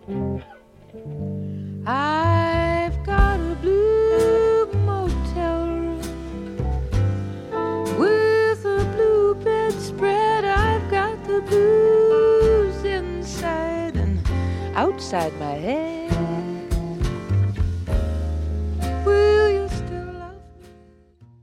I've got a blue motel room with a blue bedspread. I've got the blues inside and outside my head.